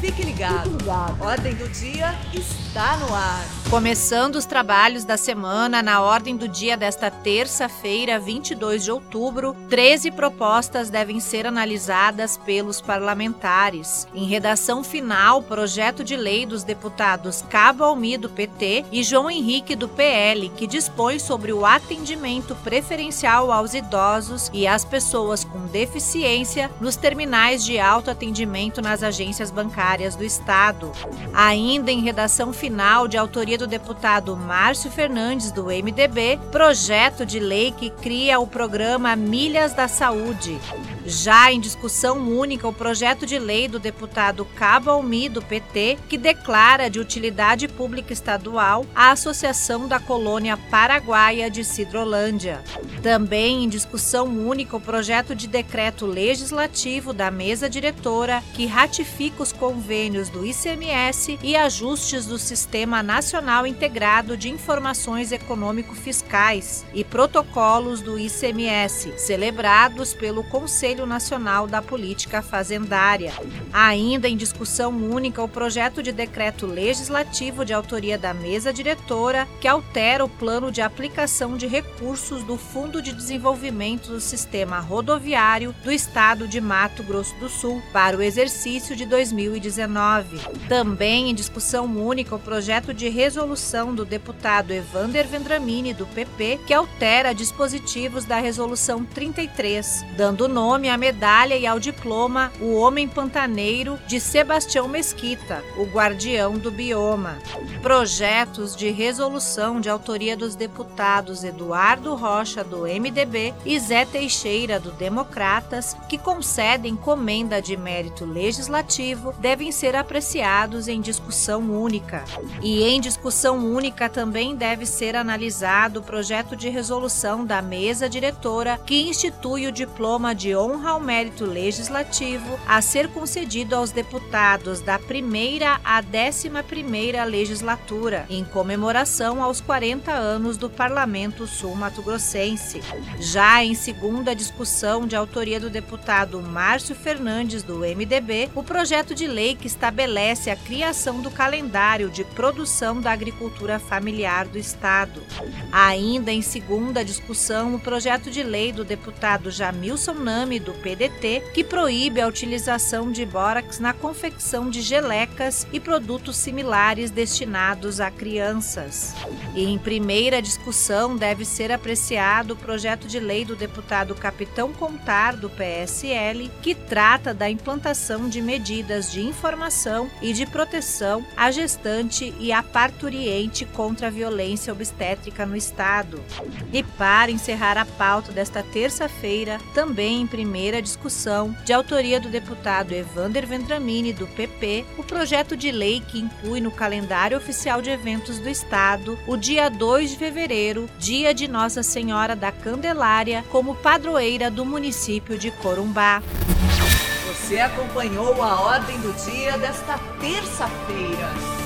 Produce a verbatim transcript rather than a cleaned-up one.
Fique ligado. Fique ligado. Ordem do Dia está no ar. Começando os trabalhos da semana, na ordem do dia desta terça-feira, vinte e dois de outubro, treze propostas devem ser analisadas pelos parlamentares. Em redação final, projeto de lei dos deputados Cabo Almi, do P T, e João Henrique, do P L, que dispõe sobre o atendimento preferencial aos idosos e às pessoas com deficiência nos terminais de autoatendimento nas agências bancárias do Estado. Ainda em redação final, de autoria do deputado Márcio Fernandes, do M D B, projeto de lei que cria o programa Milhas da Saúde. Já em discussão única, o projeto de lei do deputado Cabo Almi, do P T, que declara de utilidade pública estadual a Associação da Colônia Paraguaia de Sidrolândia. Também em discussão única, o projeto de decreto legislativo da mesa diretora que ratifica os convênios do I C M S e ajustes do Sistema Nacional Integrado de Informações Econômico-Fiscais e protocolos do I C M S, celebrados pelo Conselho Nacional da Política Fazendária. Ainda em discussão única, o projeto de decreto legislativo de autoria da mesa diretora que altera o plano de aplicação de recursos do Fundo de Desenvolvimento do Sistema Rodoviário do Estado de Mato Grosso do Sul para o exercício de dois mil e dezenove. Também em discussão única, o projeto de resolução do deputado Evander Vendramini, do P P, que altera dispositivos da Resolução trinta e três, dando nome à medalha e ao diploma O Homem Pantaneiro de Sebastião Mesquita, o guardião do bioma. Projetos de resolução de autoria dos deputados Eduardo Rocha, do M D B, e Zé Teixeira, do Democratas, que concedem comenda de mérito legislativo, devem ser apreciados em discussão única. E em discussão única também deve ser analisado o projeto de resolução da mesa diretora que institui o diploma de honra ao mérito legislativo a ser concedido aos deputados da primeira à décima primeira legislatura, em comemoração aos quarenta anos do Parlamento Sul-Mato-Grossense. Já em segunda discussão, de autoria do deputado Márcio Fernandes, do M D B, o projeto de lei que estabelece a criação do calendário de produção da agricultura familiar do Estado. Ainda em segunda discussão, o projeto de lei do deputado Jamilson Nami, do P D T, que proíbe a utilização de bórax na confecção de gelecas e produtos similares destinados a crianças. E em primeira discussão deve ser apreciado o projeto de lei do deputado Capitão Contar, do P S L, que trata da implantação de medidas de informação e de proteção à gestante e à parturiente contra a violência obstétrica no Estado. E para encerrar a pauta desta terça-feira, também em primeira discussão, de autoria do deputado Evander Vendramini, do P P, o projeto de lei que inclui no calendário oficial de eventos do Estado o dia dois de fevereiro, dia de Nossa Senhora da Candelária, como padroeira do município de Corumbá. Você acompanhou a Ordem do Dia desta terça-feira.